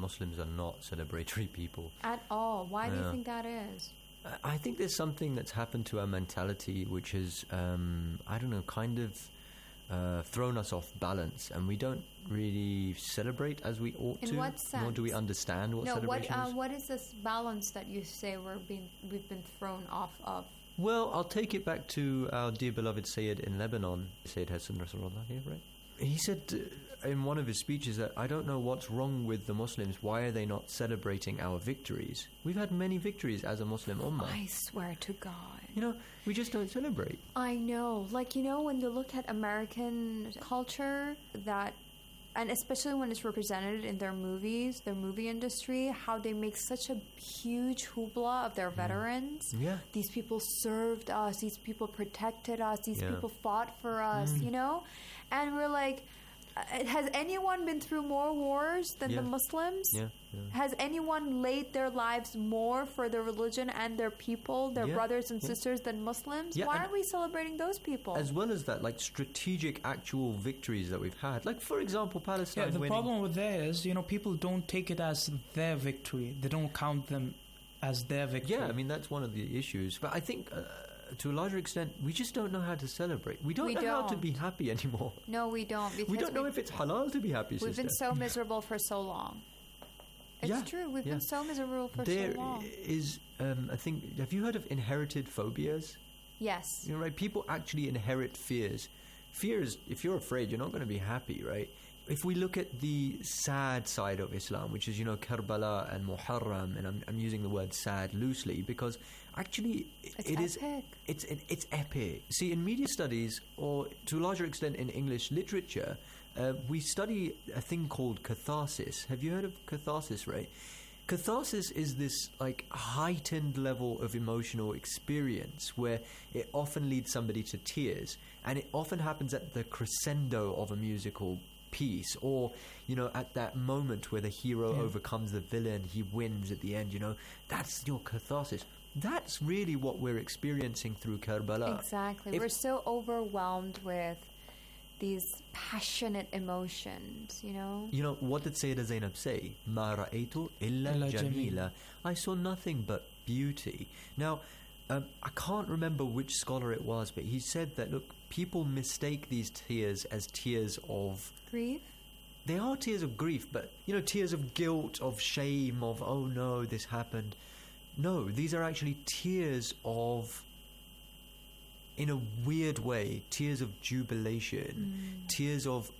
Muslims are not celebratory people. At all. Why do you think that is? I think there's something that's happened to our mentality which has, I don't know, kind of thrown us off balance, and we don't really celebrate as we ought to. In what sense? Nor do we understand what celebration is. What is this balance that you say we've been thrown off of? Well, I'll take it back to our dear beloved Sayyid in Lebanon, Sayyid Hassan Rasulullah here, right? He said in one of his speeches that, I don't know what's wrong with the Muslims. Why are they not celebrating our victories? We've had many victories as a Muslim ummah. I swear to God. We just don't celebrate. I know. When you look at American culture, and especially when it's represented in their movies, their movie industry, how they make such a huge hoopla of their veterans. Yeah. These people served us. These people protected us. These people fought for us, And we're like, has anyone been through more wars than the Muslims? Yeah. Has anyone laid their lives more for their religion and their people, their brothers and sisters, than Muslims? Yeah, why are we celebrating those people? As well as that, strategic actual victories that we've had. For example, Palestine winning. The problem with that is, people don't take it as their victory. They don't count them as their victory. Yeah, that's one of the issues. But I think, to a larger extent, we just don't know how to celebrate. We don't know how to be happy anymore. No, we don't. Because we don't know if it's halal to be happy, We've been so miserable for so long. It's true. We've been so miserable for so long. There is, I think, have you heard of inherited phobias? Yes. Right? People actually inherit fears. Fears, if you're afraid, you're not going to be happy, right? If we look at the sad side of Islam, which is, Karbala and Muharram, and I'm using the word sad loosely because actually it's epic. See, in media studies, or to a larger extent in English literature, we study a thing called catharsis. Have you heard of catharsis, right? Catharsis is this heightened level of emotional experience where it often leads somebody to tears, and it often happens at the crescendo of a musical piece, or at that moment where the hero overcomes the villain, he wins at the end. That's your catharsis. That's really what we're experiencing through Karbala. Exactly. We're so overwhelmed with these passionate emotions, What did Sayyidah Zainab say? Ma ra'aytu illa jamila. I saw nothing but beauty. Now, I can't remember which scholar it was, but he said that, look, people mistake these tears as tears of grief. They are tears of grief, but, tears of guilt, of shame, of, oh no, this happened. No, these are actually tears of, in a weird way, tears of jubilation, tears of,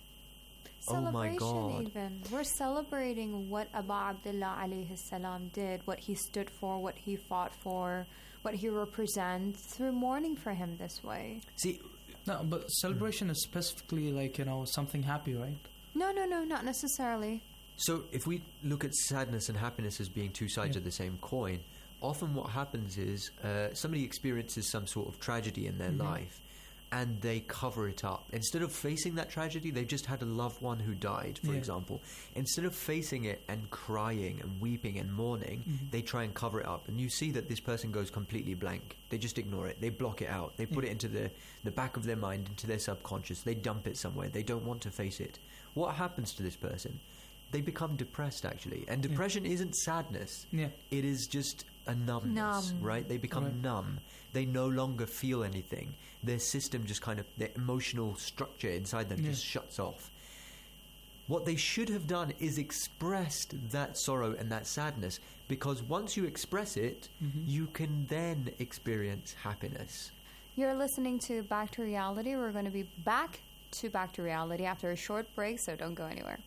oh my God. Even. We're celebrating what Abu Abdullah alayhi salam did, what he stood for, what he fought for, what he represents, through mourning for him this way. See, no, but celebration is specifically something happy, right? No, not necessarily. So if we look at sadness and happiness as being two sides of the same coin, often what happens is somebody experiences some sort of tragedy in their life, and they cover it up. Instead of facing that tragedy, they've just had a loved one who died, for example. Instead of facing it and crying and weeping and mourning, they try and cover it up. And you see that this person goes completely blank. They just ignore it. They block it out. They put it into the back of their mind, into their subconscious. They dump it somewhere. They don't want to face it. What happens to this person? They become depressed, actually. And depression isn't sadness. Yeah. It is just a numbness, right? They become numb. They no longer feel anything. Their system just their emotional structure inside them just shuts off. What they should have done is expressed that sorrow and that sadness, because once you express it, you can then experience happiness. You're listening to Back to Reality. We're going to be back to Reality after a short break, so don't go anywhere.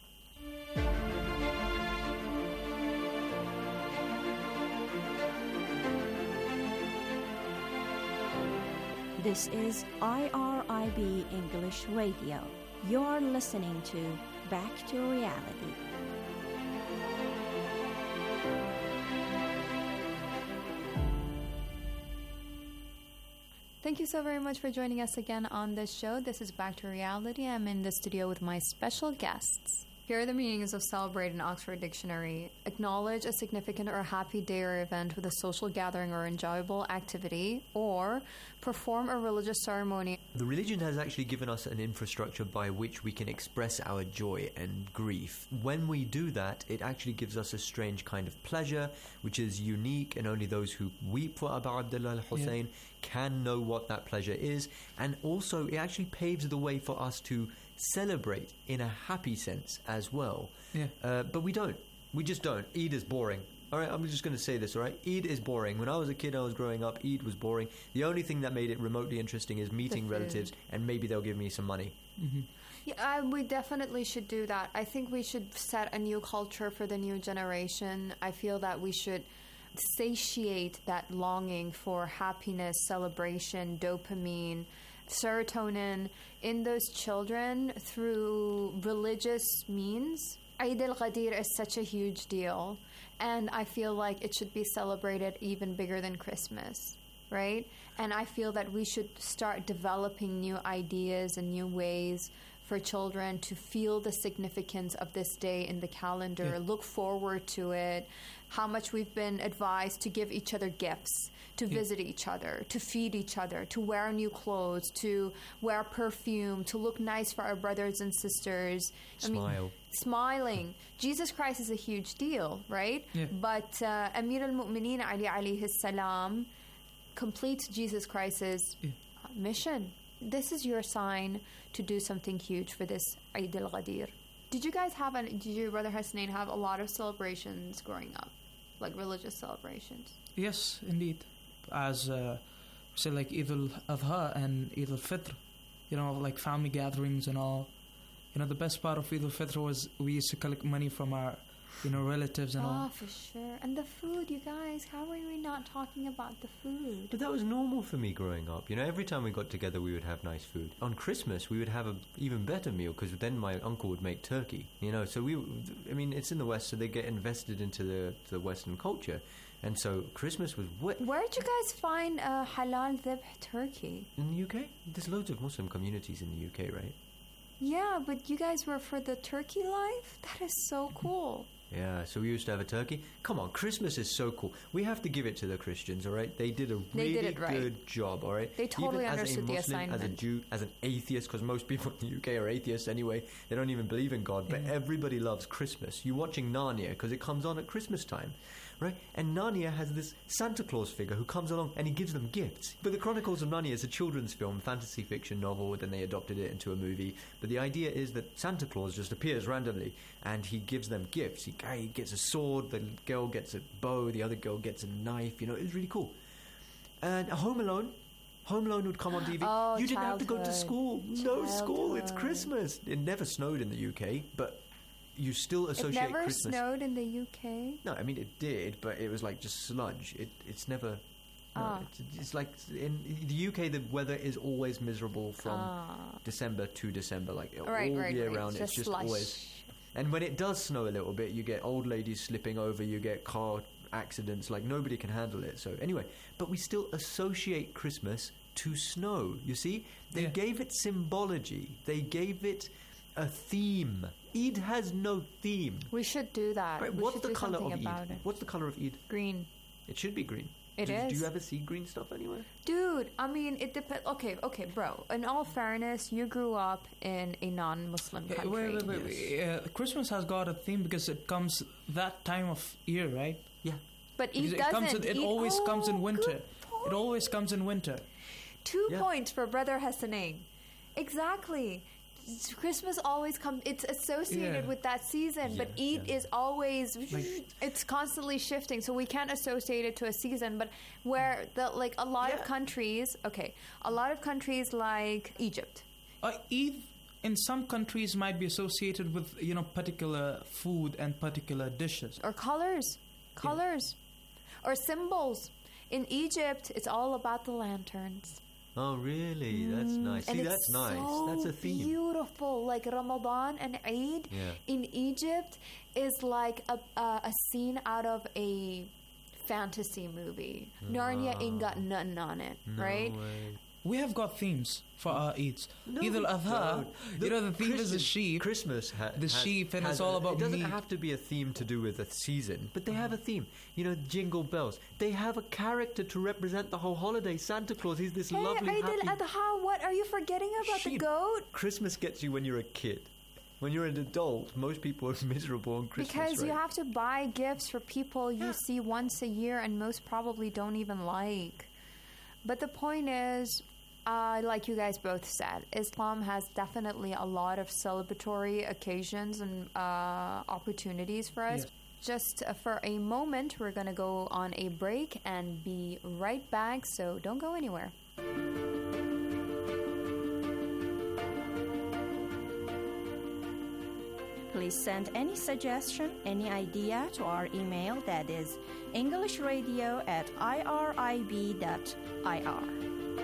This is IRIB English Radio. You're listening to Back to Reality. Thank you so very much for joining us again on this show. This is Back to Reality. I'm in the studio with my special guests. Here are the meanings of celebrate in Oxford Dictionary. Acknowledge a significant or happy day or event with a social gathering or enjoyable activity, or perform a religious ceremony. The religion has actually given us an infrastructure by which we can express our joy and grief. When we do that, it actually gives us a strange kind of pleasure, which is unique, and only those who weep for Abu Abdullah al-Hussein can know what that pleasure is. And also, it actually paves the way for us to celebrate in a happy sense as well. But we don't. We just don't. Eid is boring. All right, I'm just going to say this, all right? Eid is boring. When I was a kid, I was growing up, Eid was boring. The only thing that made it remotely interesting is meeting relatives, and maybe they'll give me some money. Yeah, we definitely should do that. I think we should set a new culture for the new generation. I feel that we should satiate that longing for happiness, celebration, dopamine, serotonin in those children through religious means. Eid al-Ghadir is such a huge deal, and I feel like it should be celebrated even bigger than Christmas, right? And I feel that we should start developing new ideas and new ways for children to feel the significance of this day in the calendar, look forward to it, how much we've been advised to give each other gifts, to visit each other, to feed each other, to wear new clothes, to wear perfume, to look nice for our brothers and sisters. Smiling. Jesus Christ is a huge deal, right? But Amir al-Mu'mineen Ali alayhi salam completes Jesus Christ's mission. This is your sign to do something huge for this Eid al-Ghadir. Did your brother Hasnain have a lot of celebrations growing up? Like religious celebrations? Yes, indeed. As, say, like Eid al-Adha and Eid al-Fitr. Like family gatherings and all. The best part of Eid al-Fitr was we used to collect money from our, relatives and all. Oh, for sure. And the food, you guys. How are we not talking about the food? But that was normal for me growing up. Every time we got together, we would have nice food. On Christmas, we would have an even better meal because then my uncle would make turkey. So it's in the West, so they get invested into the Western culture. And so Christmas was... Where'd you guys find halal dhibh turkey? In the UK? There's loads of Muslim communities in the UK, right? Yeah, but you guys were for the turkey life? That is so cool. Yeah, so we used to have a turkey. Come on, Christmas is so cool. We have to give it to the Christians, all right? They did a really good job, all right? They totally understood the assignment. As a Jew, as an atheist, because most people in the UK are atheists anyway. They don't even believe in God, but everybody loves Christmas. You're watching Narnia because it comes on at Christmas time, right? And Narnia has this Santa Claus figure who comes along and he gives them gifts. But the Chronicles of Narnia is a children's film, fantasy fiction novel, then they adopted it into a movie. But the idea is that Santa Claus just appears randomly and he gives them gifts. He gets a sword, the girl gets a bow, the other girl gets a knife. It was really cool. And Home Alone would come on TV. Oh, you didn't have to go to school. No school, it's Christmas. It never snowed in the UK, but you still associate Christmas. It never snowed in the UK? No, I mean it did, but it was like just sludge. It's never... No, it's like in the UK the weather is always miserable from December to December, like all year round. It's just slush. Always... And when it does snow a little bit, you get old ladies slipping over, you get car accidents, like nobody can handle it. So anyway, but we still associate Christmas to snow, you see? They gave it symbology. They gave it a theme. Eid has no theme. We should do that. Right, what's the colour of Eid? What's the colour of Eid? Green. It should be green. It is. Do you ever see green stuff anywhere? Dude, I mean, it depends. Okay, bro. In all fairness, you grew up in a non-Muslim country. Wait. Christmas has got a theme because it comes that time of year, right? Yeah. But Eid doesn't. It always comes in winter. It always comes in winter. 2 points for Brother Hasnain. Exactly. Christmas always comes, it's associated with that season, but Eid is always, it's constantly shifting, so we can't associate it to a season. But where a lot of countries like Egypt. Eid in some countries might be associated with, particular food and particular dishes. Or colors. Or symbols. In Egypt, it's all about the lanterns. Oh, really? That's nice. See, that's nice. So that's a theme. Beautiful. Like Ramadan and Eid in Egypt is like a scene out of a fantasy movie. Narnia ain't got nothing on it, right? Way. We have got themes for our Eids. No, Eid al-Adha, no. the theme is the sheep. Christmas sheep, and it's all about It doesn't meat. have to be a theme to do with a season, but they have a theme. Jingle bells. They have a character to represent the whole holiday. Santa Claus, he's this lovely, Eid happy... al-Adha, what? Are you forgetting about the Sheep. goat? Christmas gets you when you're a kid. When you're an adult, most people are miserable on Christmas, Because you right? have to buy gifts for people you see once a year and most probably don't even like. But the point is, like you guys both said, Islam has definitely a lot of celebratory occasions and opportunities for us. Yeah. Just for a moment, we're going to go on a break and be right back, so don't go anywhere. Please send any suggestion, any idea to our email, that is englishradio@irib.ir.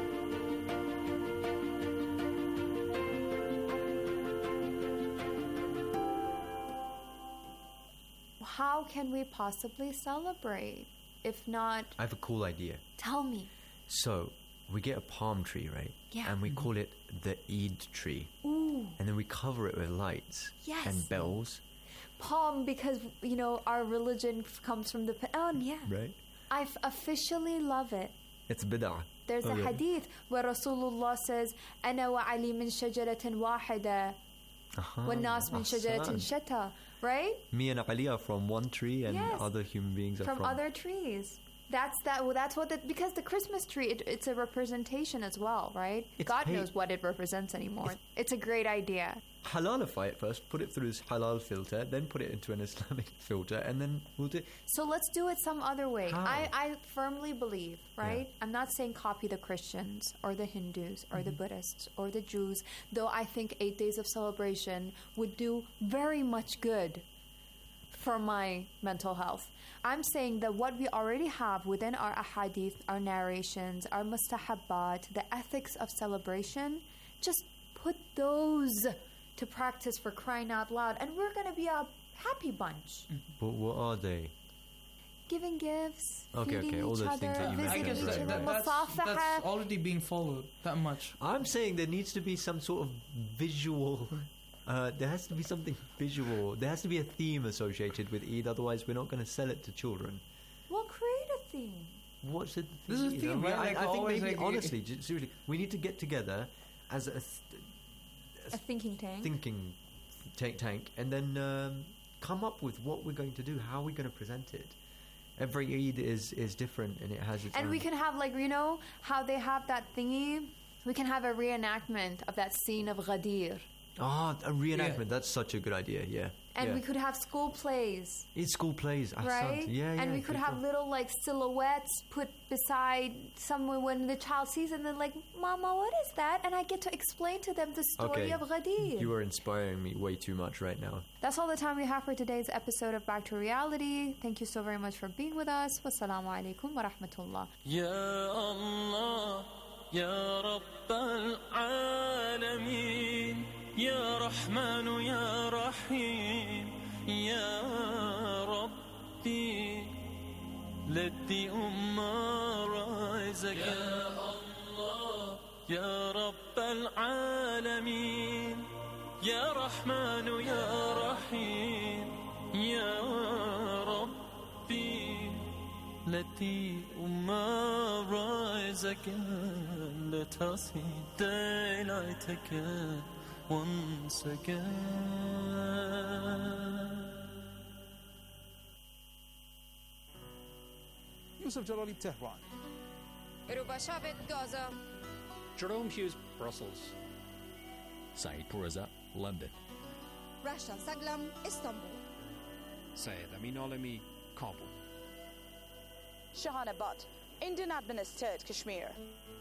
How can we possibly celebrate? If not, I have a cool idea. tell me. So, we get a palm tree, right? Yeah. And we call it the Eid tree. Ooh, And then we cover it with lights Yes. and bells. palm, because, our religion comes from the... Oh, yeah. Right? I officially love it. It's bid'ah. There's a Okay. hadith where Rasulullah says, أنا وعلي من شجرة واحدة والناس من شجرة Ahsan. شتى. Right? Me and Ali are from one tree, and Yes. other human beings are From other trees. That's what because the Christmas tree, it's a representation as well, right? It's God paid- knows what it represents anymore. It's a great idea. Halalify it first, put it through this halal filter, then put it into an Islamic filter, and then we'll do... So let's do it some other way. How? I firmly believe, right? I'm not saying copy the Christians or the Hindus or the Buddhists or the Jews, though I think 8 days of celebration would do very much good for my mental health. I'm saying that what we already have within our ahadith, our narrations, our mustahabbat, the ethics of celebration, just put those to practice, for crying out loud, and we're going to be a happy bunch. But what are they? Giving gifts, Okay, feeding all each those things other, that you I visiting guess each mentioned, other, right. that's already being followed that much. I'm saying there needs to be some sort of visual... there has to be something visual. There has to be a theme associated with Eid, otherwise we're not going to sell it to children. Well, create a theme. What's the This is a you theme, know? right? I Like, think always, maybe, like, honestly, seriously, we need to get together as a A thinking tank. thinking tank, and then come up with what we're going to do, how we're going to present it. Every Eid is different, and it has its And own... we can have, like, how they have that thingy? We can have a reenactment of that scene of Ghadir. a reenactment. Yeah. That's such a good idea, yeah. And yeah. we could have school plays, It's school plays, right? Yeah, And we could good have one. little, like, silhouettes put beside someone when the child sees it, and they're like, Mama, what is that? And I get to explain to them the story Okay. of Ghadir. You are inspiring me way too much right now. That's all the time we have for today's episode of Back to Reality. Thank you so very much for being with us. Wassalamu alaikum wa rahmatullah. يا الله يا رب العالمين يا رحمن يا رحيم يا ربي لدي رزقك يا الله يا رب العالمين يا رحمن يا رحيم يا ربي التي رزقك لتصي ديلتك وانسك Yusuf Jalali, Tehran. Rubashabit, Gaza. Jerome Hughes, Brussels. Saeed Poureza, London. Rasha Saglam, Istanbul. Syed Amin Alami, Kabul. Shahana Butt, Indian administered Kashmir.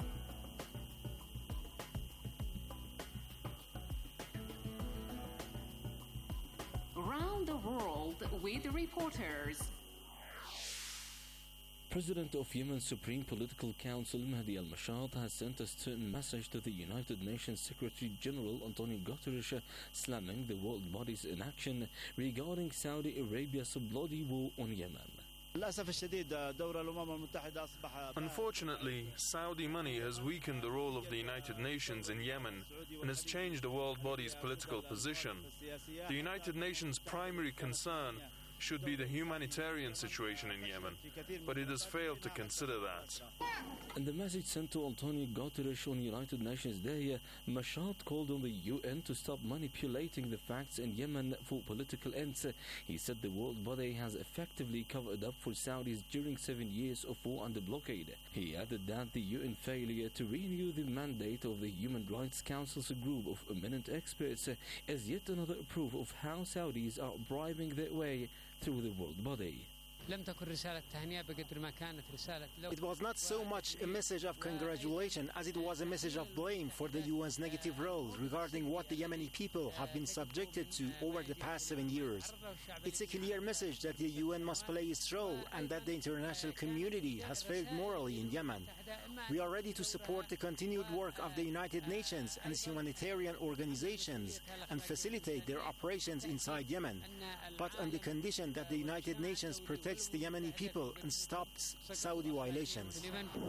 Around the world with reporters. President of Yemen's Supreme Political Council Mahdi al-Mashad has sent a stern message to the United Nations Secretary General Antonio Guterres, slamming the world body's inaction regarding Saudi Arabia's bloody war on Yemen. Unfortunately, Saudi money has weakened the role of the United Nations in Yemen and has changed the world body's political position. The United Nations' primary concern should be the humanitarian situation in Yemen, but it has failed to consider that. In the message sent to Antonio Guterres on United Nations Day, Mashat called on the UN to stop manipulating the facts in Yemen for political ends. He said the world body has effectively covered up for Saudis during 7 years of war under blockade. He added that the UN failure to renew the mandate of the Human Rights Council's group of eminent experts is yet another proof of how Saudis are bribing their way through the world body. It was not so much a message of congratulation as it was a message of blame for the UN's negative role regarding what the Yemeni people have been subjected to over the past 7 years. It's a clear message that the UN must play its role and that the international community has failed morally in Yemen. We are ready to support the continued work of the United Nations and its humanitarian organizations and facilitate their operations inside Yemen, but on the condition that the United Nations protects the Yemeni people and stops Saudi violations.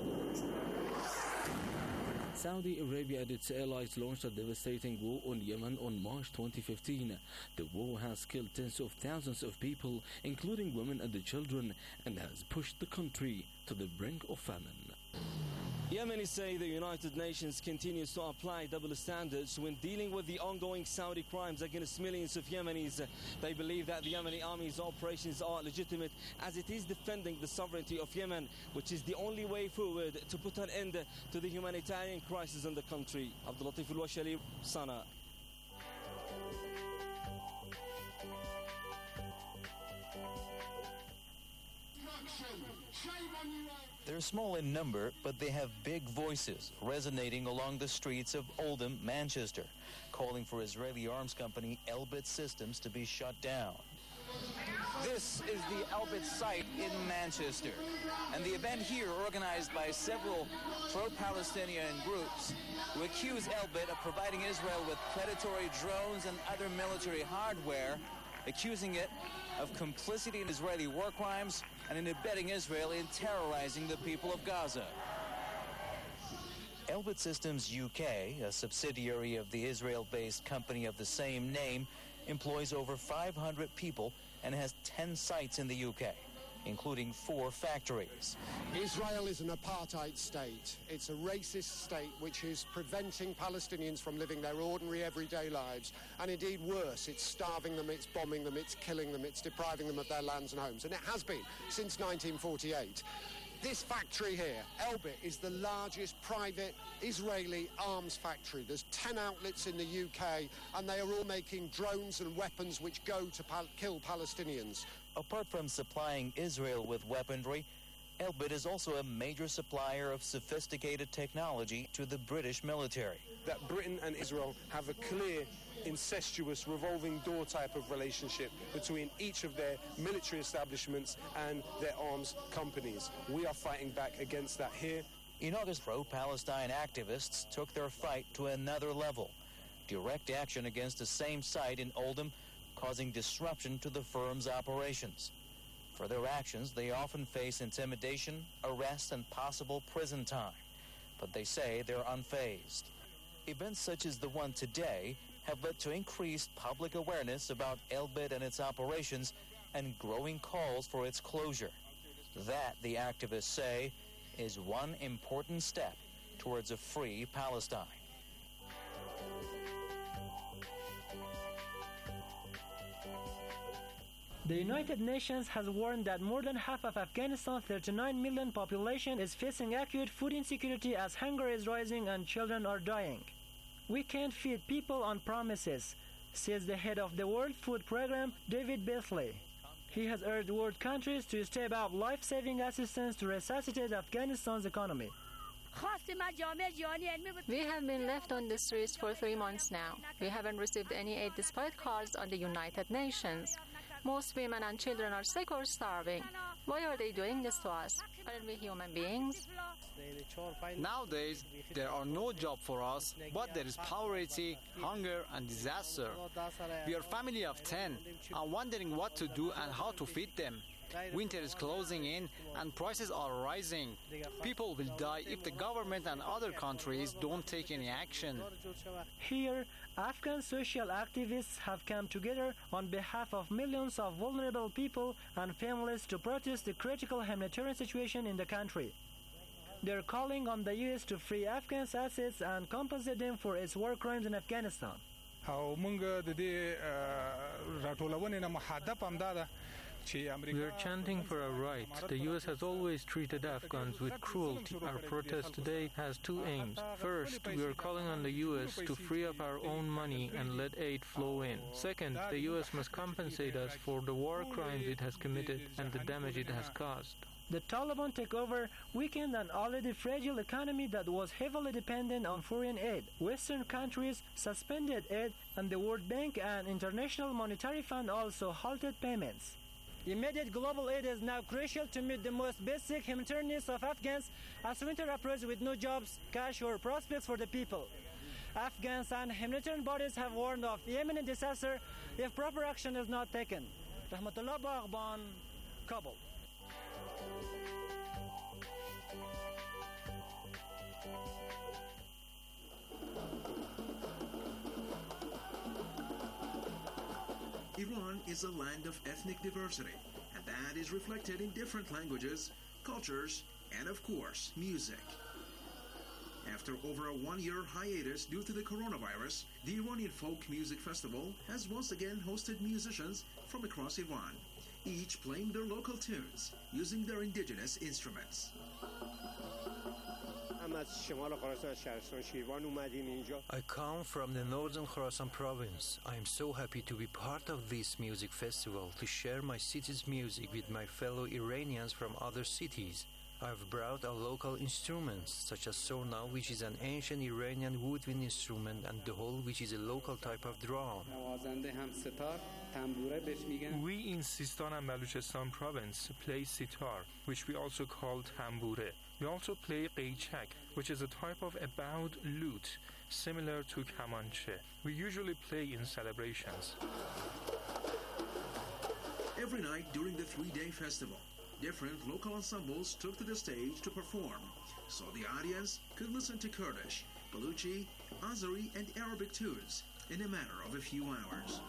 Saudi Arabia and its allies launched a devastating war on Yemen on March 2015. The war has killed tens of thousands of people, including women and children, and has pushed the country to the brink of famine. Yemenis say the United Nations continues to apply double standards when dealing with the ongoing Saudi crimes against millions of Yemenis. They believe that the Yemeni army's operations are legitimate as it is defending the sovereignty of Yemen, which is the only way forward to put an end to the humanitarian crisis in the country. Abdul Latif Al-Washali, Sana. They're small in number, but they have big voices resonating along the streets of Oldham, Manchester, calling for Israeli arms company Elbit Systems to be shut down. This is the Elbit site in Manchester, and the event here organized by several pro-Palestinian groups who accuse Elbit of providing Israel with predatory drones and other military hardware, accusing it of complicity in Israeli war crimes and in abetting Israel in terrorizing the people of Gaza. Elbit Systems UK, a subsidiary of the Israel-based company of the same name, employs over 500 people and has 10 sites in the UK, including 4 factories. Israel is an apartheid state. It's a racist state which is preventing Palestinians from living their ordinary everyday lives. And indeed worse, it's starving them, it's bombing them, it's killing them, it's depriving them of their lands and homes. And it has been since 1948. This factory here, Elbit, is the largest private Israeli arms factory. There's 10 outlets in the UK, and they are all making drones and weapons which go to kill Palestinians. Apart from supplying Israel with weaponry, Elbit is also a major supplier of sophisticated technology to the British military. That Britain and Israel have a clear, incestuous, revolving door type of relationship between each of their military establishments and their arms companies. We are fighting back against that here. In August, pro-Palestine activists took their fight to another level. Direct action against the same site in Oldham, causing disruption to the firm's operations. For their actions, they often face intimidation, arrest, and possible prison time. But they say they're unfazed. Events such as the one today have led to increased public awareness about Elbit and its operations and growing calls for its closure. That, the activists say, is one important step towards a free Palestine. The United Nations has warned that more than half of Afghanistan's 39 million population is facing acute food insecurity as hunger is rising and children are dying. We can't feed people on promises, says the head of the World Food Programme, David Beasley. He has urged world countries to step up life-saving assistance to resuscitate Afghanistan's economy. We have been left on the streets for 3 months now. We haven't received any aid despite calls on the United Nations. Most women and children are sick or starving. Why are they doing this to us? Aren't we human beings? Nowadays, there are no jobs for us, but there is poverty, hunger, and disaster. We are a family of 10. I'm wondering what to do and how to feed them. Winter is closing in and prices are rising. People will die if the government and other countries don't take any action. Here, Afghan social activists have come together on behalf of millions of vulnerable people and families to protest the critical humanitarian situation in the country. They're calling on the U.S. to free Afghans' assets and compensate them for its war crimes in Afghanistan. We are chanting for our rights. The U.S. has always treated Afghans with cruelty. Our protest today has two aims. First, we are calling on the U.S. to free up our own money and let aid flow in. Second, the U.S. must compensate us for the war crimes it has committed and the damage it has caused. The Taliban takeover weakened an already fragile economy that was heavily dependent on foreign aid. Western countries suspended aid, and the World Bank and International Monetary Fund also halted payments. Immediate global aid is now crucial to meet the most basic humanitarian needs of Afghans as winter approaches with no jobs, cash, or prospects for the people. Afghans and humanitarian bodies have warned of imminent disaster if proper action is not taken. Rahmatullah Baghban, Kabul. Iran is a land of ethnic diversity, and that is reflected in different languages, cultures, and of course, music. After over a one-year hiatus due to the coronavirus, the Iranian Folk Music Festival has once again hosted musicians from across Iran, each playing their local tunes using their indigenous instruments. I come from the northern Khorasan province. I am so happy to be part of this music festival, to share my city's music with my fellow Iranians from other cities. I've brought our local instruments, such as sorna, which is an ancient Iranian woodwind instrument, and dahol, which is a local type of drum. We in Sistan and Baluchistan province play sitar, which we also call tambure. We also play qeychak, which is a type of a bowed lute, similar to kamanche. We usually play in celebrations. Every night during the three-day festival, different local ensembles took to the stage to perform, so the audience could listen to Kurdish, Baluchi, Azeri, and Arabic tunes in a matter of a few hours.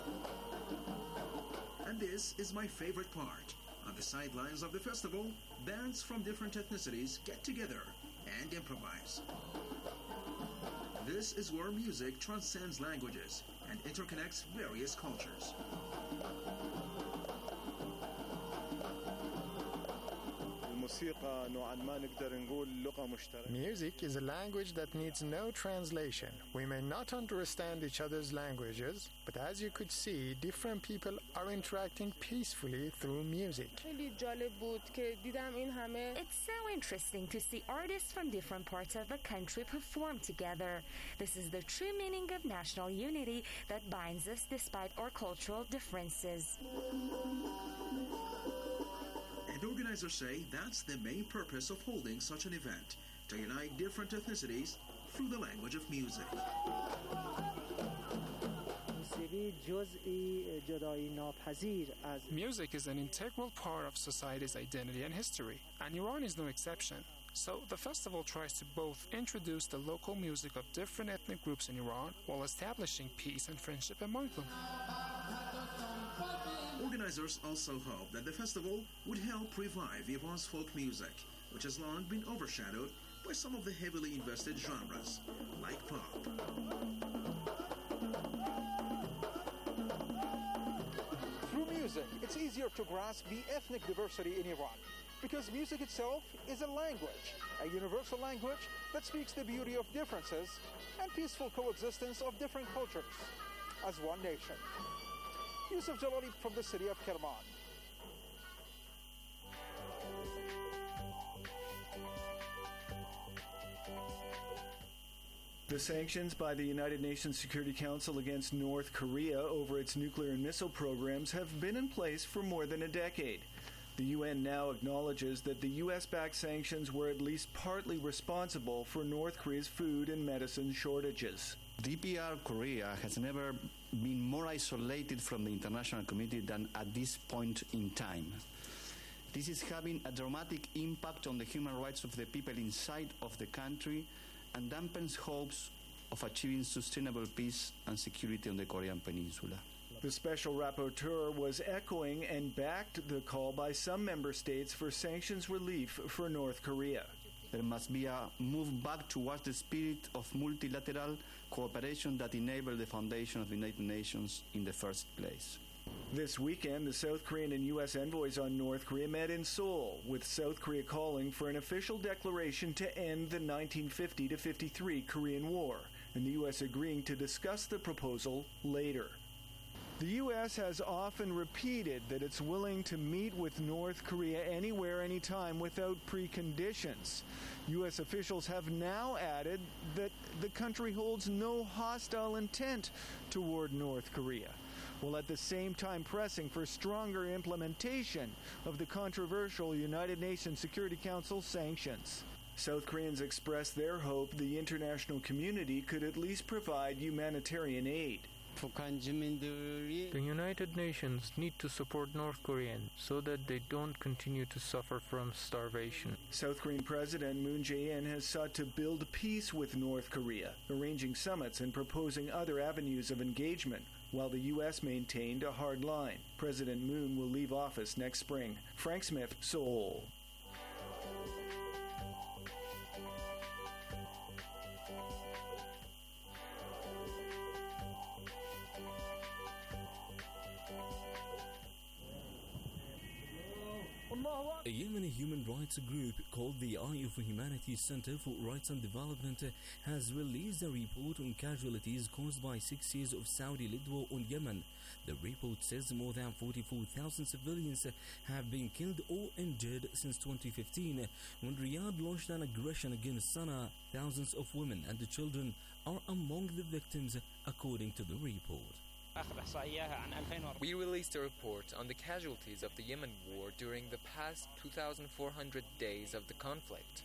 And this is my favorite part. On the sidelines of the festival, bands from different ethnicities get together and improvise. This is where music transcends languages and interconnects various cultures. Music is a language that needs no translation. We may not understand each other's languages, but as you could see, different people are interacting peacefully through music. It's so interesting to see artists from different parts of the country perform together. This is the true meaning of national unity that binds us despite our cultural differences. And organizers say that's the main purpose of holding such an event, to unite different ethnicities through the language of music. Music is an integral part of society's identity and history, and Iran is no exception. So the festival tries to both introduce the local music of different ethnic groups in Iran while establishing peace and friendship among them. Organizers also hope that the festival would help revive Iran's folk music, which has long been overshadowed by some of the heavily invested genres, like pop. Through music, it's easier to grasp the ethnic diversity in Iran, because music itself is a language, a universal language that speaks the beauty of differences and peaceful coexistence of different cultures as one nation. Yusuf Jalali from the city of Kerman. The sanctions by the United Nations Security Council against North Korea over its nuclear and missile programs have been in place for more than a decade. The UN now acknowledges that the U.S.-backed sanctions were at least partly responsible for North Korea's food and medicine shortages. DPR Korea has never been more isolated from the international community than at this point in time. This is having a dramatic impact on the human rights of the people inside of the country and dampens hopes of achieving sustainable peace and security on the Korean Peninsula. The special rapporteur was echoing and backed the call by some member states for sanctions relief for North Korea. There must be a move back towards the spirit of multilateral cooperation that enabled the foundation of the United Nations in the first place. This weekend, the South Korean and U.S. envoys on North Korea met in Seoul, with South Korea calling for an official declaration to end the 1950-53 Korean War, and the U.S. agreeing to discuss the proposal later. The U.S. has often repeated that it's willing to meet with North Korea anywhere, anytime, without preconditions. U.S. officials have now added that the country holds no hostile intent toward North Korea, while at the same time pressing for stronger implementation of the controversial United Nations Security Council sanctions. South Koreans expressed their hope the international community could at least provide humanitarian aid. The United Nations need to support North Koreans so that they don't continue to suffer from starvation. South Korean President Moon Jae-in has sought to build peace with North Korea, arranging summits and proposing other avenues of engagement, while the U.S. maintained a hard line. President Moon will leave office next spring. Frank Smith, Seoul. A Yemeni human rights group called the Eye of Humanity Center for Rights and Development has released a report on casualties caused by 6 years of Saudi-led war on Yemen. The report says more than 44,000 civilians have been killed or injured since 2015, when Riyadh launched an aggression against Sana'a. Thousands of women and children are among the victims, according to the report. We released a report on the casualties of the Yemen war during the past 2,400 days of the conflict.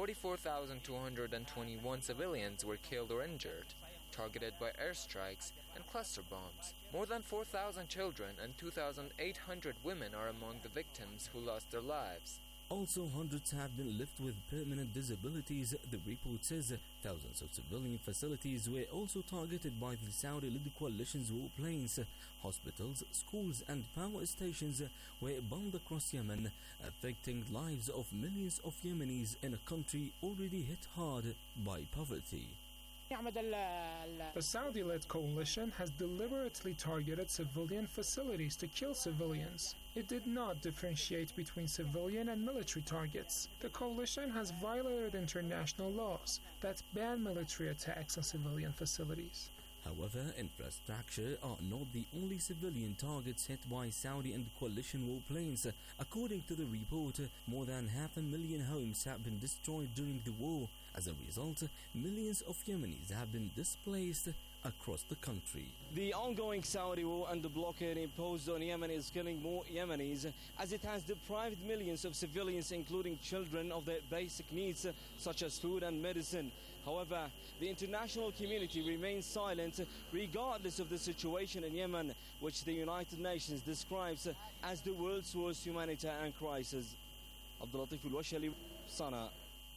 44,221 civilians were killed or injured, targeted by airstrikes and cluster bombs. More than 4,000 children and 2,800 women are among the victims who lost their lives. Also, hundreds have been left with permanent disabilities. The report says thousands of civilian facilities were also targeted by the Saudi-led coalition's warplanes. Hospitals, schools and power stations were bombed across Yemen, affecting lives of millions of Yemenis in a country already hit hard by poverty. The Saudi-led coalition has deliberately targeted civilian facilities to kill civilians. It did not differentiate between civilian and military targets. The coalition has violated international laws that ban military attacks on civilian facilities. However, infrastructure are not the only civilian targets hit by Saudi and coalition warplanes. According to the report, more than 500,000 homes have been destroyed during the war. As a result, millions of Yemenis have been displaced across the country. The ongoing Saudi war and the blockade imposed on Yemen is killing more Yemenis, as it has deprived millions of civilians, including children, of their basic needs such as food and medicine. However, the international community remains silent regardless of the situation in Yemen, which the United Nations describes as the world's worst humanitarian crisis. Abdulatif Al-Washali, Sana'a.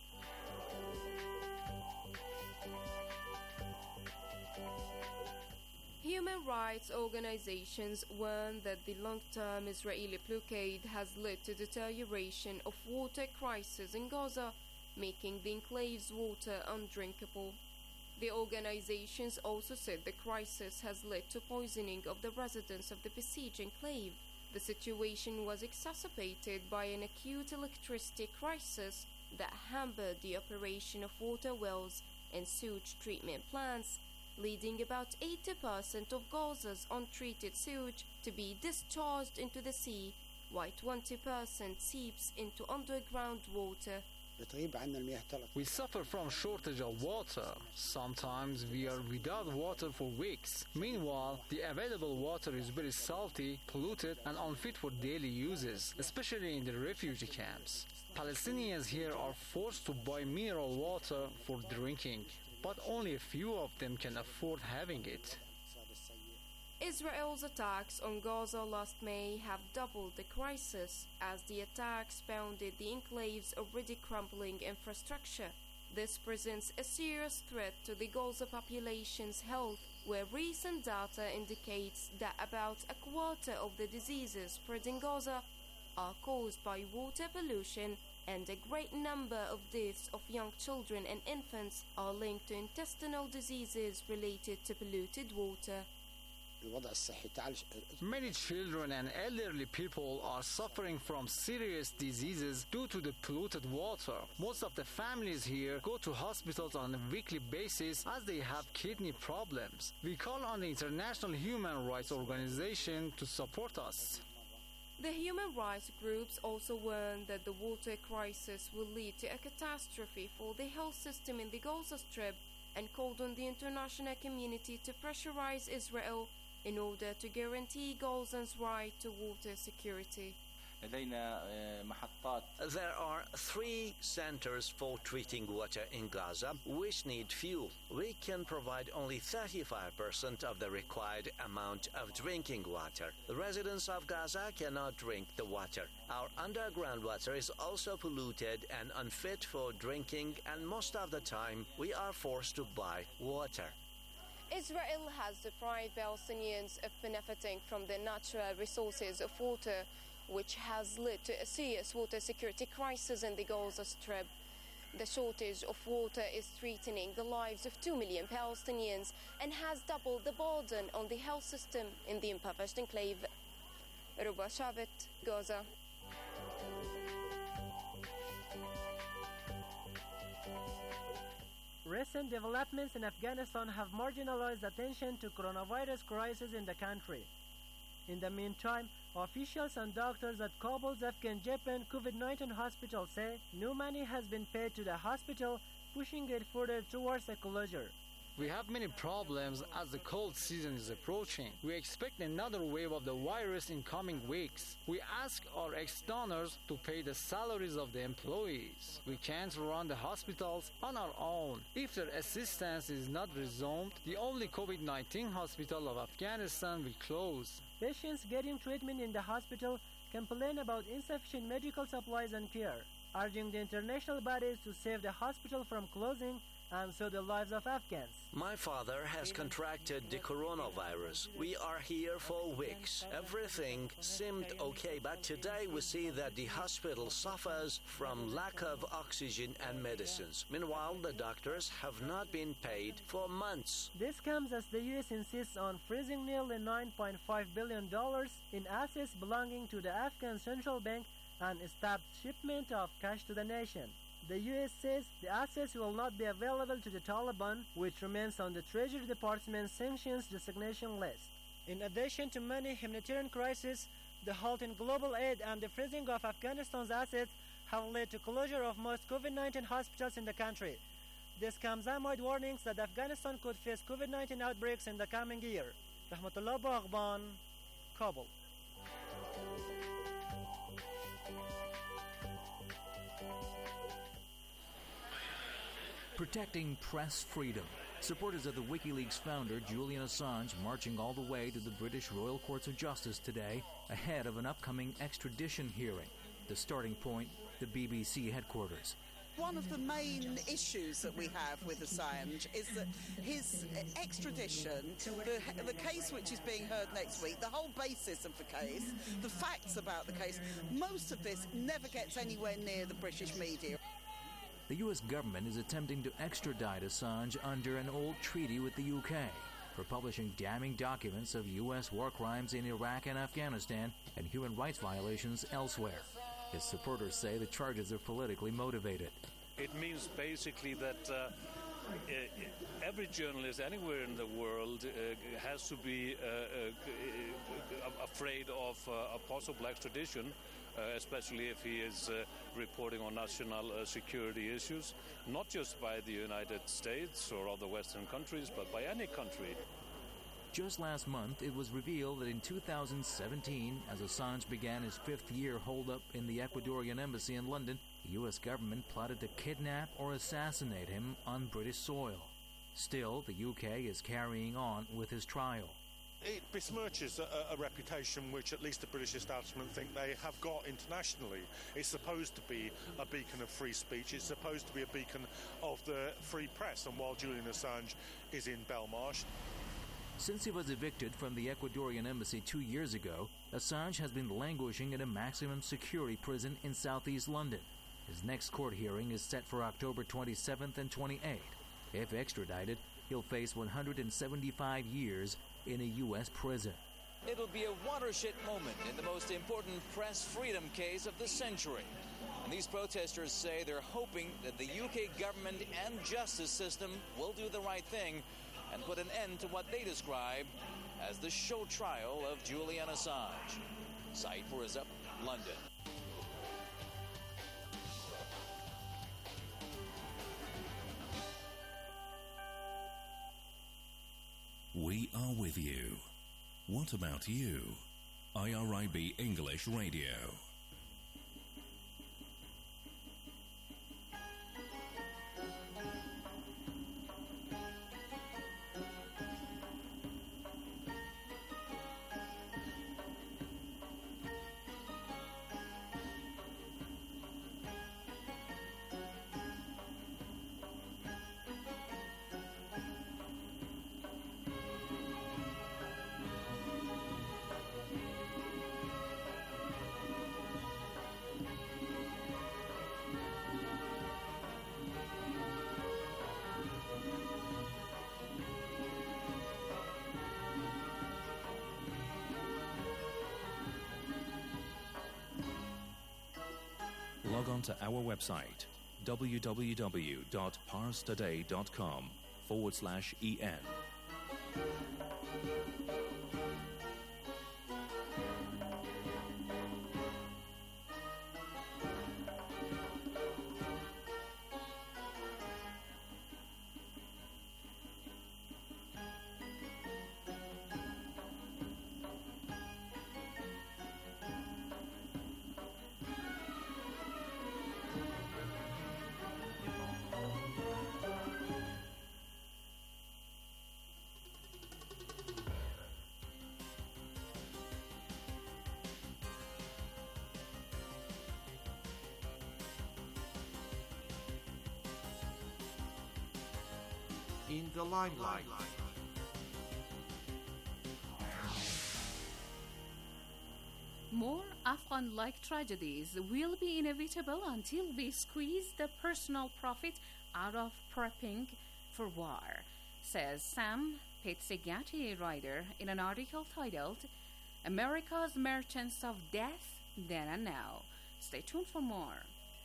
Human rights organizations warn that the long-term Israeli blockade has led to deterioration of water crisis in Gaza, making the enclave's water undrinkable. The organizations also said the crisis has led to poisoning of the residents of the besieged enclave. The situation was exacerbated by an acute electricity crisis that hampered the operation of water wells and sewage treatment plants, leading about 80% of Gaza's untreated sewage to be discharged into the sea, while 20% seeps into underground water. We suffer from shortage of water. Sometimes we are without water for weeks. Meanwhile, the available water is very salty, polluted, and unfit for daily uses, especially in the refugee camps. Palestinians here are forced to buy mineral water for drinking, but only a few of them can afford having it. Israel's attacks on Gaza last May have doubled the crisis as the attacks pounded the enclave's already crumbling infrastructure. This presents a serious threat to the Gaza population's health, where recent data indicates that about a quarter of the diseases spread in Gaza are caused by water pollution, and a great number of deaths of young children and infants are linked to intestinal diseases related to polluted water. Many children and elderly people are suffering from serious diseases due to the polluted water. Most of the families here go to hospitals on a weekly basis as they have kidney problems. We call on the International Human Rights Organization to support us. The human rights groups also warn that the water crisis will lead to a catastrophe for the health system in the Gaza Strip and called on the international community to pressurize Israel in order to guarantee Gazans' right to water security. There are 3 centers for treating water in Gaza which need fuel. We can provide only 35% of the required amount of drinking water. The residents of Gaza cannot drink the water. Our underground water is also polluted and unfit for drinking, and most of the time we are forced to buy water. Israel has deprived Palestinians of benefiting from the natural resources of water, which has led to a serious water security crisis in the Gaza Strip. The shortage of water is threatening the lives of 2 million Palestinians and has doubled the burden on the health system in the impoverished enclave. Ruba Shavit, Gaza. Recent developments in Afghanistan have marginalized attention to coronavirus crisis in the country. In the meantime, officials and doctors at Kabul's Afghan-Japan COVID-19 hospital say no money has been paid to the hospital, pushing it further towards a closure. We have many problems as the cold season is approaching. We expect another wave of the virus in coming weeks. We ask our ex-donors to pay the salaries of the employees. We can't run the hospitals on our own. If their assistance is not resumed, the only COVID-19 hospital of Afghanistan will close. Patients getting treatment in the hospital complain about insufficient medical supplies and care, urging the international bodies to save the hospital from closing and save the lives of Afghans. My father has contracted the coronavirus. We are here for weeks. Everything seemed okay, but today we see that the hospital suffers from lack of oxygen and medicines. Meanwhile, the doctors have not been paid for months. This comes as the U.S. insists on freezing nearly $9.5 billion in assets belonging to the Afghan Central Bank and stopped shipment of cash to the nation. The U.S. says the assets will not be available to the Taliban, which remains on the Treasury Department's sanctions designation list. In addition to many humanitarian crises, the halt in global aid and the freezing of Afghanistan's assets have led to closure of most COVID-19 hospitals in the country. This comes amid warnings that Afghanistan could face COVID-19 outbreaks in the coming year. Rahmatullah Baghban, Kabul. Protecting press freedom. Supporters of the WikiLeaks founder Julian Assange marching all the way to the British Royal Courts of Justice today ahead of an upcoming extradition hearing. The starting point, the BBC headquarters. One of the main issues that we have with Assange is that his extradition, the case which is being heard next week, the whole basis of the case, the facts about the case, most of this never gets anywhere near the British media. The U.S. government is attempting to extradite Assange under an old treaty with the U.K. for publishing damning documents of U.S. war crimes in Iraq and Afghanistan and human rights violations elsewhere. His supporters say the charges are politically motivated. It means basically that every journalist anywhere in the world has to be afraid of a possible extradition, especially if he is reporting on national security issues, not just by the United States or other Western countries, but by any country. Just last month, it was revealed that in 2017, as Assange began his 5th year holdup in the Ecuadorian embassy in London, the U.S. government plotted to kidnap or assassinate him on British soil. Still, the UK is carrying on with his trial. it besmirches a reputation which at least the British establishment think they have got internationally. It's supposed to be a beacon of free speech. It's supposed to be a beacon of the free press. And while Julian Assange is in Belmarsh... Since he was evicted from the Ecuadorian embassy 2 years ago, Assange has been languishing in a maximum security prison in southeast London. His next court hearing is set for October 27th and 28th. If extradited, he'll face 175 years in a U.S. prison. It'll be a watershed moment in the most important press freedom case of the century. And these protesters say they're hoping that the UK government and justice system will do the right thing and put an end to what they describe as the show trial of Julian Assange. Saeed Fourizab, London. We are with you. What about you? IRIB English Radio. Log on to our website, www.parstoday.com/en. In the limelight. More Afghan-like tragedies will be inevitable until we squeeze the personal profit out of prepping for war, says Sam Pizzigatti, writer, in an article titled America's Merchants of Death Then and Now. Stay tuned for more.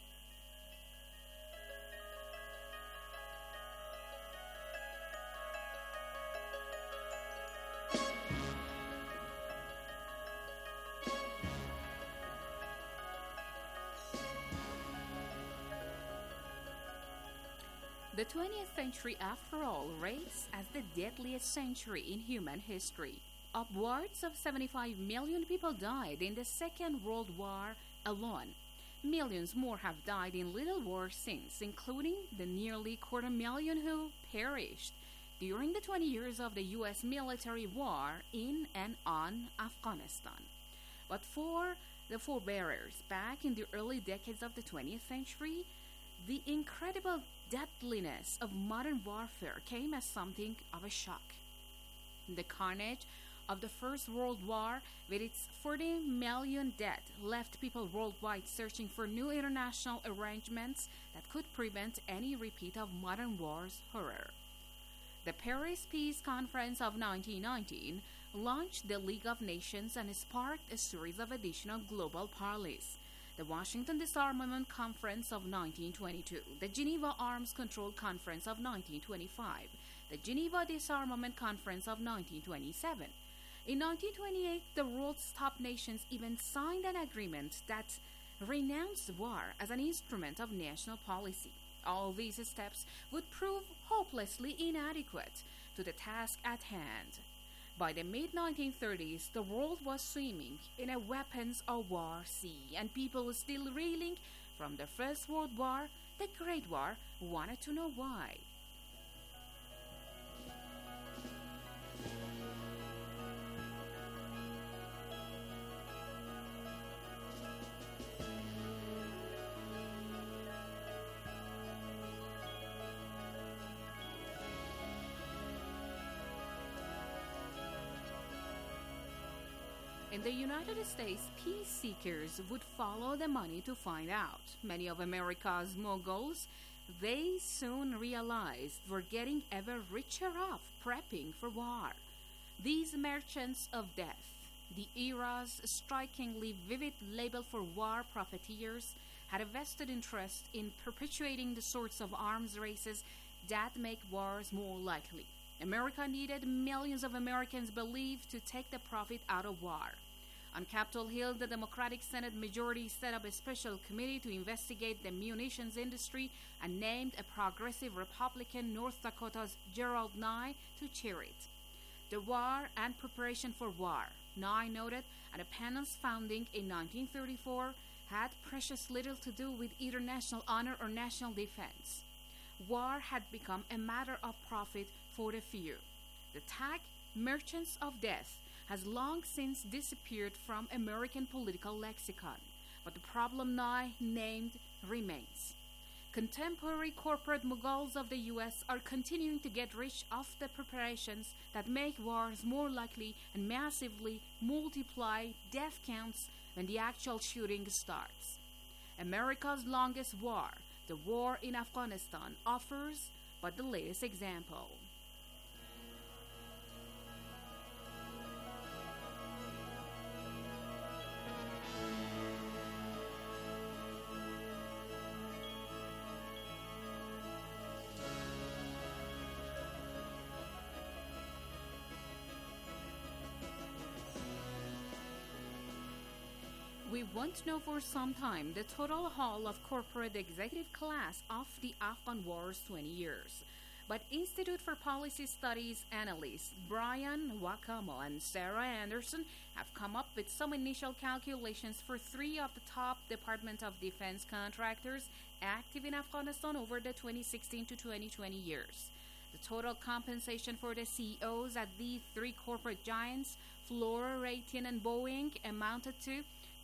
The 20th century, after all, rates as the deadliest century in human history. Upwards of 75 million people died in the Second World War alone. Millions more have died in little wars since, including the nearly 250,000 who perished during the 20 years of the U.S. military war in and on Afghanistan. But for the forebearers back in the early decades of the 20th century, the incredible deadliness of modern warfare came as something of a shock. The carnage of the First World War, with its 40 million dead, left people worldwide searching for new international arrangements that could prevent any repeat of modern war's horror. The Paris Peace Conference of 1919 launched the League of Nations and sparked a series of additional global parleys. The Washington Disarmament Conference of 1922, the Geneva Arms Control Conference of 1925, the Geneva Disarmament Conference of 1927. In 1928, the world's top nations even signed an agreement that renounced war as an instrument of national policy. All these steps would prove hopelessly inadequate to the task at hand. By the mid-1930s, the world was swimming in a weapons of war sea, and people still reeling from the First World War, the Great War, wanted to know why. the United States peace seekers would follow the money to find out. Many of America's moguls, they soon realized, were getting ever richer off prepping for war. These merchants of death, the era's strikingly vivid label for war profiteers, had a vested interest in perpetuating the sorts of arms races that make wars more likely. America needed millions of Americans believed to take the profit out of war. On Capitol Hill, the Democratic Senate majority set up a special committee to investigate the munitions industry and named a progressive Republican, North Dakota's Gerald Nye, to chair it. The war and preparation for war, Nye noted, at a panel's founding in 1934, had precious little to do with either national honor or national defense. War had become a matter of profit for the few. The tag merchants of death has long since disappeared from American political lexicon, but the problem Nye named remains. Contemporary corporate moguls of the U.S. are continuing to get rich off the preparations that make wars more likely and massively multiply death counts when the actual shooting starts. America's longest war, the war in Afghanistan, offers but the latest example. We won't know for some time the total haul of corporate executive class of the Afghan war's 20 years. But Institute for Policy Studies analysts Brian Wakamo and Sarah Anderson have come up with some initial calculations for 3 of the top Department of Defense contractors active in Afghanistan over the 2016 to 2020 years. The total compensation for the CEOs at these 3 corporate giants, Fluor, Raytheon, and Boeing, amounted to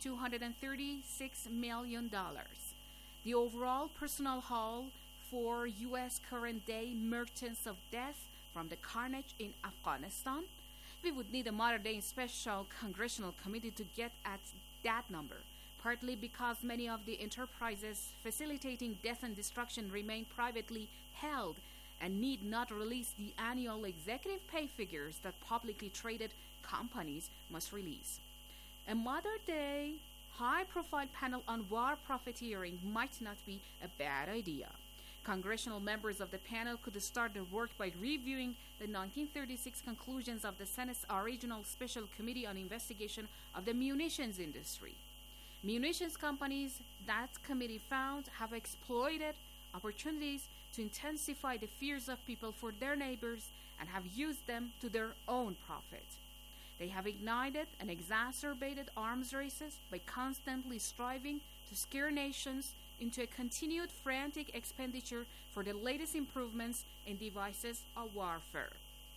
$236 million. The overall personnel haul for U.S. current-day merchants of death from the carnage in Afghanistan, we would need a modern-day special congressional committee to get at that number, partly because many of the enterprises facilitating death and destruction remain privately held and need not release the annual executive pay figures that publicly traded companies must release. A modern-day, high-profile panel on war profiteering might not be a bad idea. Congressional members of the panel could start their work by reviewing the 1936 conclusions of the Senate's original Special Committee on Investigation of the Munitions Industry. Munitions companies, that committee found, have exploited opportunities to intensify the fears of people for their neighbors and have used them to their own profit. They have ignited and exacerbated arms races by constantly striving to scare nations into a continued frantic expenditure for the latest improvements in devices of warfare.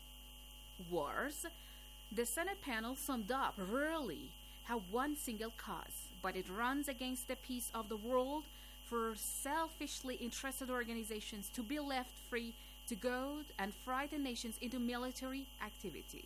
Wars, the Senate panel summed up rarely have one single cause, but it runs against the peace of the world for selfishly interested organizations to be left free to goad and frighten nations into military activity.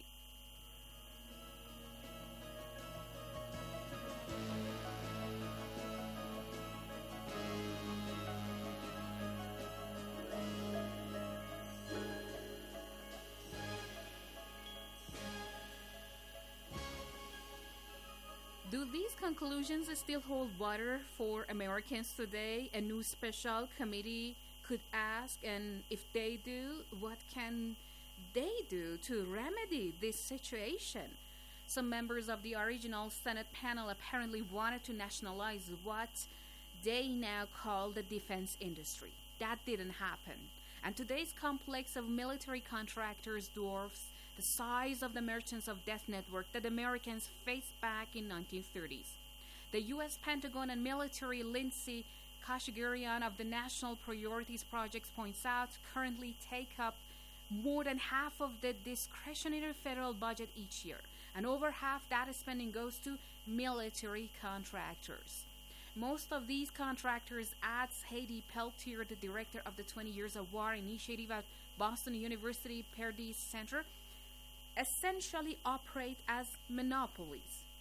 Do these conclusions still hold water for Americans today? A new special committee could ask, and if they do, what can they do to remedy this situation? Some members of the original Senate panel apparently wanted to nationalize what they now call the defense industry. That didn't happen. And today's complex of military contractors dwarfs the size of the merchants of death network that Americans faced back in 1930s. The U.S. Pentagon and military Lindsay Kashagarian of the National Priorities Project points out currently take up more than half of the discretionary federal budget each year, and over half that spending goes to military contractors. Most of these contractors, adds Heidi Peltier, the director of the 20 Years of War initiative at Boston University Perdis Center, essentially operate as monopolies.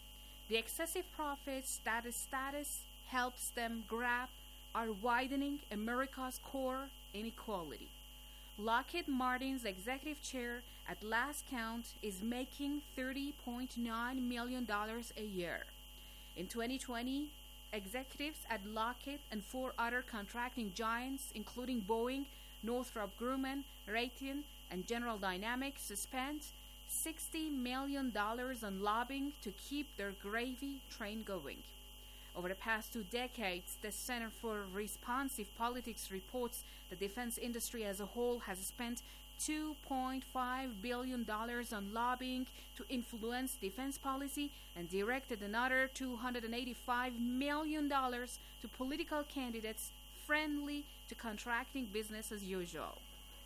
The excessive profits that the status helps them grab are widening America's core inequality. Lockheed Martin's executive chair, at last count, is making $30.9 million a year. In 2020, executives at Lockheed and 4 other contracting giants, including Boeing, Northrop Grumman, Raytheon, and General Dynamics, spent $60 million on lobbying to keep their gravy train going. Over the past 2 decades, the Center for Responsive Politics reports the defense industry as a whole has spent $2.5 billion on lobbying to influence defense policy and directed another $285 million to political candidates friendly to contracting business as usual.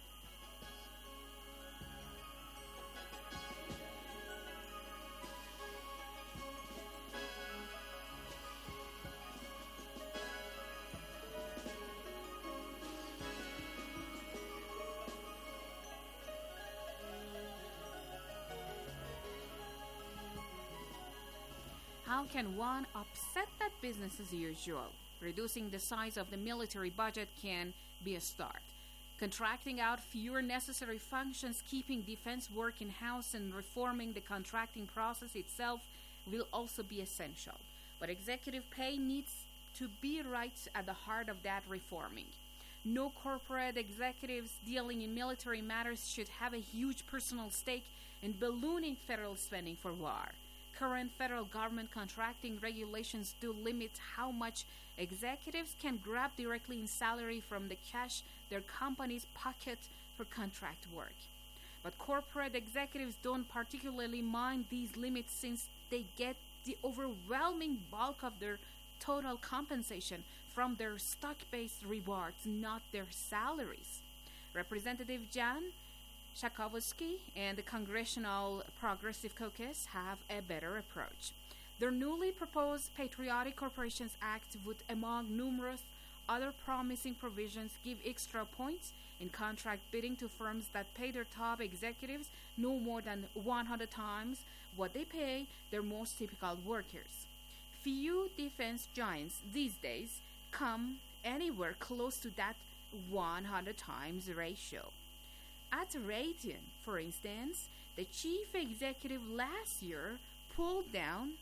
How can one upset that business as usual? Reducing the size of the military budget can be a start. Contracting out fewer necessary functions, keeping defense work in-house, and reforming the contracting process itself will also be essential. But executive pay needs to be right at the heart of that reforming. No corporate executives dealing in military matters should have a huge personal stake in ballooning federal spending for war. Current federal government contracting regulations do limit how much executives can grab directly in salary from the cash their companies pocket for contract work. But corporate executives don't particularly mind these limits since they get the overwhelming bulk of their total compensation from their stock-based rewards, not their salaries. Representative Jan Schakowsky and the Congressional Progressive Caucus have a better approach. Their newly proposed Patriotic Corporations Act would, among numerous other promising provisions, give extra points in contract bidding to firms that pay their top executives no more than 100 times what they pay their most typical workers. Few defense giants these days come anywhere close to that 100 times ratio. At Raytheon, for instance, the chief executive last year pulled down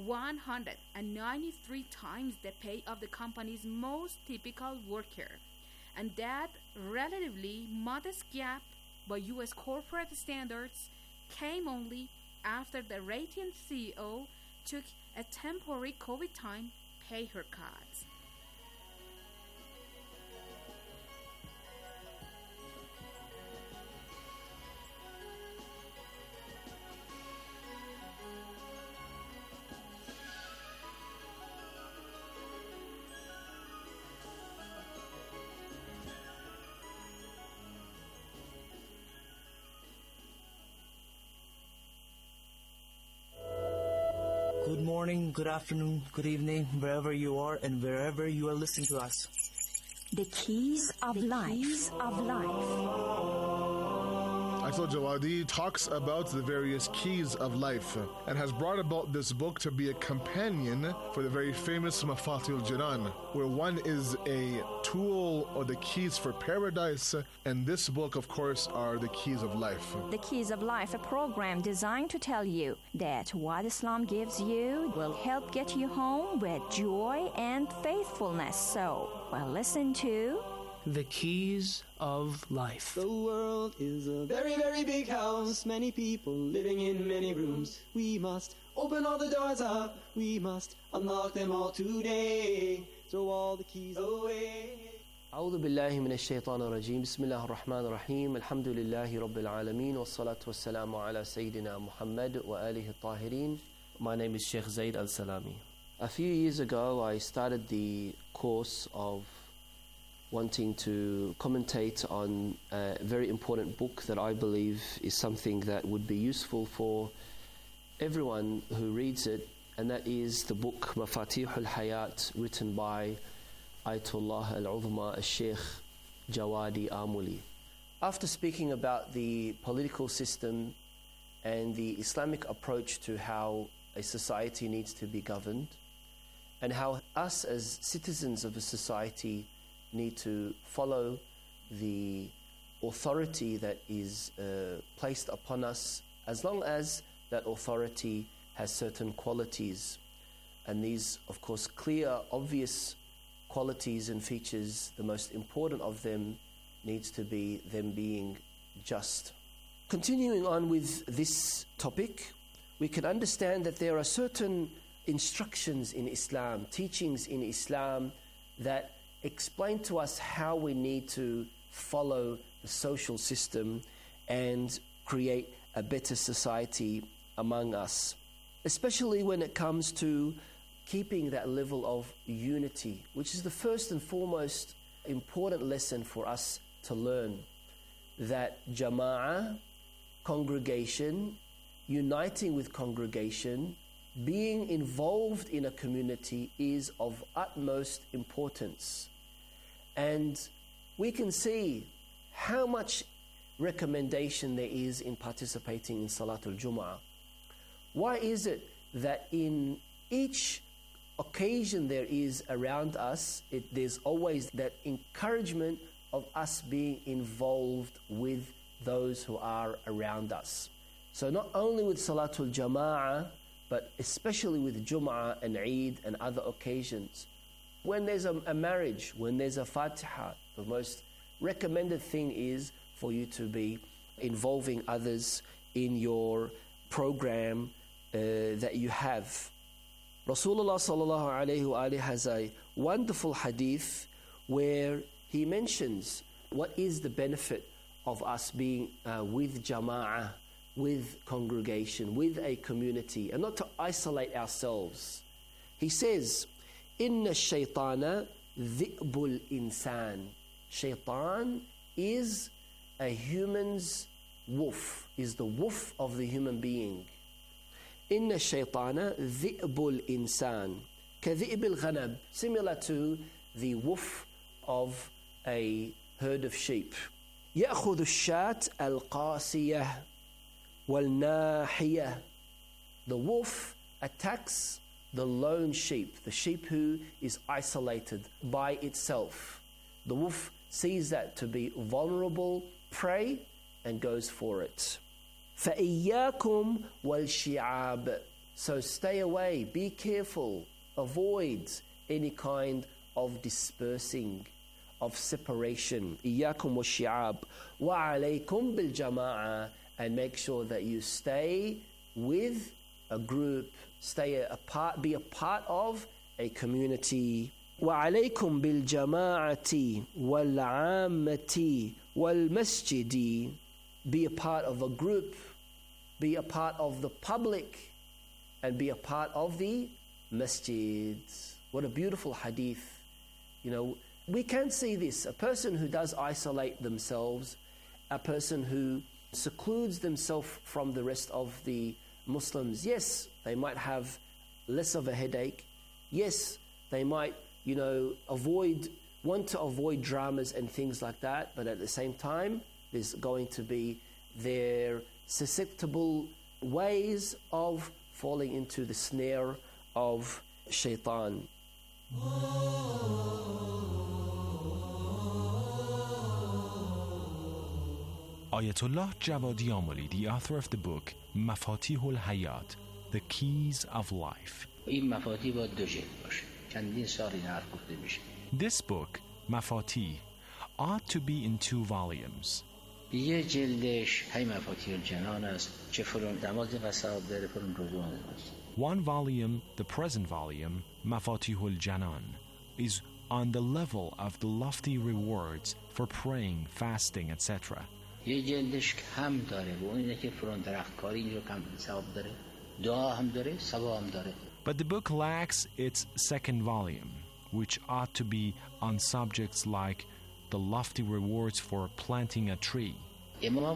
193 times the pay of the company's most typical worker. And that relatively modest gap by U.S. corporate standards came only after the Raytheon CEO took a temporary COVID time pay haircut. Good morning, good afternoon, good evening, wherever you are and wherever you are listening to us. The Keys of Life. Atul Jawadi talks about the various keys of life and has brought about this book to be a companion for the very famous Mafatihul Jinan, where one is a tool or the keys for paradise, and this book, of course, are the keys of life. The Keys of Life, a program designed to tell you that what Islam gives you will help get you home with joy and faithfulness. So, well, listen to The Keys of Life. The world is a very, very big house, many people living in many rooms. We must open all the doors up, we must unlock them all today. Throw all the keys away. أعوذ بالله من الشيطان الرجيم بسم الله الرحمن الرحيم الحمد لله رب العالمين والصلاة والسلام على سيدنا محمد وآله الطاهرين. My name is Sheikh Zaid Al-Salami. A few years ago I started the course of wanting to commentate on a very important book that I believe is something that would be useful for everyone who reads it, and that is the book Mafatihul Hayat, written by Ayatollah Al-Uzma Al-Sheikh Jawadi Amuli. After speaking about the political system and the Islamic approach to how a society needs to be governed, and how us as citizens of a society need to follow the authority that is placed upon us, as long as that authority has certain qualities. And these, of course, clear, obvious qualities and features, the most important of them needs to be them being just. Continuing on with this topic, we can understand that there are certain instructions in Islam, teachings in Islam that explain to us how we need to follow the social system and create a better society among us, especially when it comes to keeping that level of unity, which is the first and foremost important lesson for us to learn, that jama'ah, congregation, uniting with congregation, being involved in a community is of utmost importance. And we can see how much recommendation there is in participating in Salatul Jum'ah. Why is it that in each occasion there is around us, there's always that encouragement of us being involved with those who are around us? So not only with Salatul Jama'ah, but especially with Jum'ah and Eid and other occasions. When there's a marriage, when there's a Fatiha, the most recommended thing is for you to be involving others in your program that you have. Rasulullah sallallahu alayhi wa alayhi has a wonderful hadith where he mentions what is the benefit of us being with jama'ah, with congregation, with a community, and not to isolate ourselves. He says, Inna shaytana dhi'bul insan. Shaitan is a human's wolf, is the wolf of the human being. Inna shaytana dhi'bul insan. Kadhi'bil ghanab, similar to the wolf of a herd of sheep. يأخذ الشاة القاسية والناحية. The wolf attacks the lone sheep, the sheep who is isolated by itself. The wolf sees that to be vulnerable prey and goes for it. فَإِيَّاكُمْ وَالشِّعَابِ. So stay away, be careful, avoid any kind of dispersing, of separation. إِيَّاكُمْ وَالشِّعَابِ وَعَلَيْكُمْ بِالْجَمَاعَةِ. And make sure that you stay with a group, be a part of a community. وَعَلَيْكُمْ بِالْجَمَاعَةِ وَالْعَامَّةِ وَالْمَسْجِدِ. Be a part of a group, be a part of the public, and be a part of the masjids. What a beautiful hadith. You know, we can see this. A person who does isolate themselves, a person who secludes themselves from the rest of the Muslims, yes, they might have less of a headache. Yes, they might, want to avoid dramas and things like that, but at the same time, there's going to be their susceptible ways of falling into the snare of shaitan. Ayatollah Jawadi Amoli, the author of the book Mafatihul Hayat, The Keys of Life. This book, Mafatih, ought to be in 2 volumes. One volume, the present volume, Mafatihul Janan, is on the level of the lofty rewards for praying, fasting, etc. But the book lacks its second volume, which ought to be on subjects like the lofty rewards for planting a tree. Imam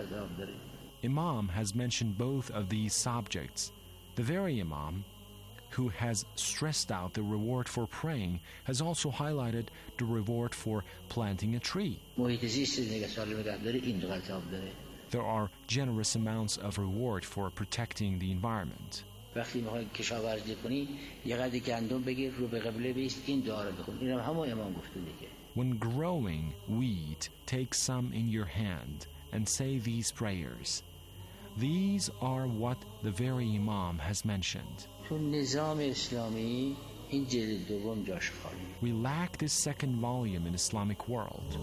has mentioned both of these subjects. The very Imam who has stressed out the reward for praying, has also highlighted the reward for planting a tree. There are generous amounts of reward for protecting the environment. When growing wheat, take some in your hand and say these prayers. These are what the very Imam has mentioned. We lack this second volume in Islamic world.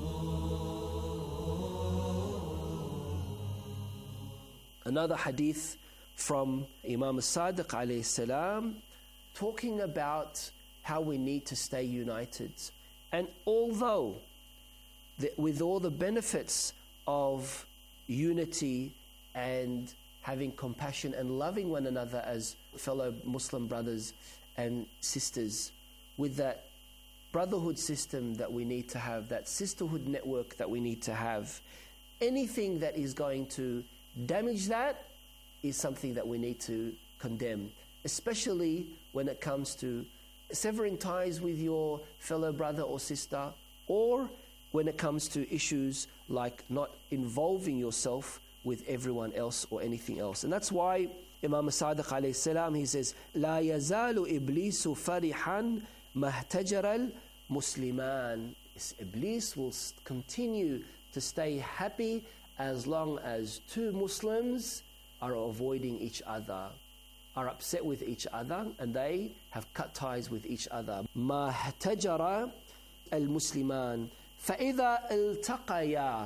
Another hadith from Imam Sadiq alayhi salam, talking about how we need to stay united. And although with all the benefits of unity and having compassion and loving one another as fellow Muslim brothers and sisters, with that brotherhood system that we need to have, that sisterhood network that we need to have, anything that is going to damage that is something that we need to condemn, especially when it comes to severing ties with your fellow brother or sister, or when it comes to issues like not involving yourself with everyone else or anything else. And that's why Imam Sadiq alayhi salam, he says, لا يزال إبليس فرحا مهتجر المسلمان. Iblis will continue to stay happy as long as two Muslims are avoiding each other, are upset with each other, and they have cut ties with each other. ما اهتجر المسلمان فإذا التقيا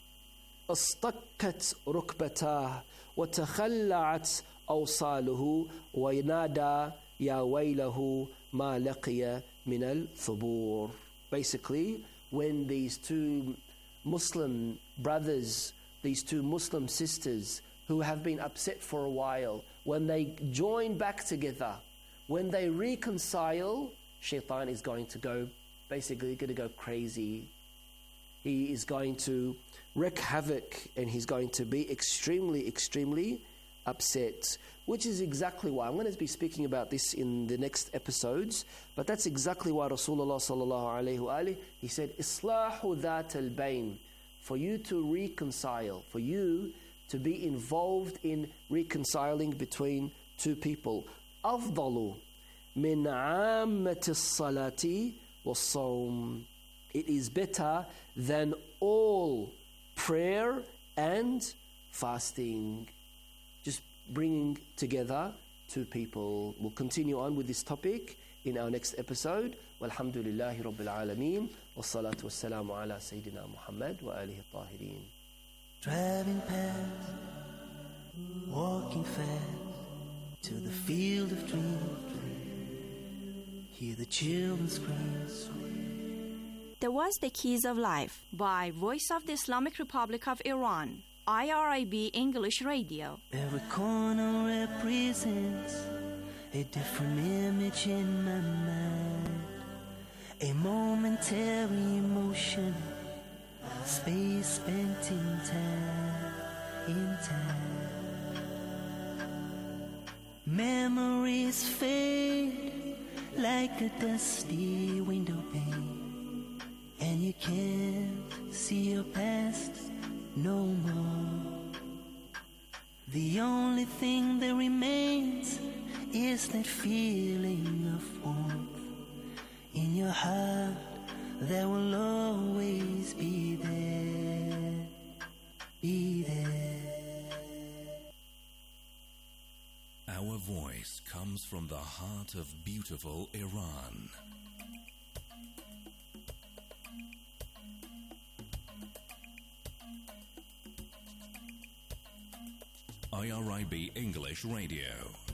اصطكت ركبتاه وتخلعت أوصاله وينادى يا ويله ما لقي من الثبور. Basically, when these two Muslim brothers, these two Muslim sisters who have been upset for a while, when they join back together, when they reconcile, Shaitan is going to go crazy. He is going to wreak havoc, and he's going to be extremely, extremely upset, which is exactly why I'm going to be speaking about this in the next episodes. But that's exactly why Rasulullah sallallahu alaihi wasallam, he said, "Islahu dhat al-bayn," for you to reconcile, for you to be involved in reconciling between two people. أفضل من عامة الصلاة والصوم. It is better than all prayer and fasting. Just bringing together two people. We'll continue on with this topic in our next episode. Walhamdulillahi Rabbil Alameen. Wassalatu wassalamu ala Sayyidina Muhammad wa alihi tahirin. Driving past, walking fast to the field of dreams. Hear the children scream. That was The Keys of Life by Voice of the Islamic Republic of Iran, IRIB English Radio. Every corner represents a different image in my mind, a momentary emotion, space spent in time. Memories fade like a dusty window pane, and you can't see your past no more. The only thing that remains is that feeling of warmth in your heart that will always be there, be there. Our voice comes from the heart of beautiful Iran. IRIB English Radio.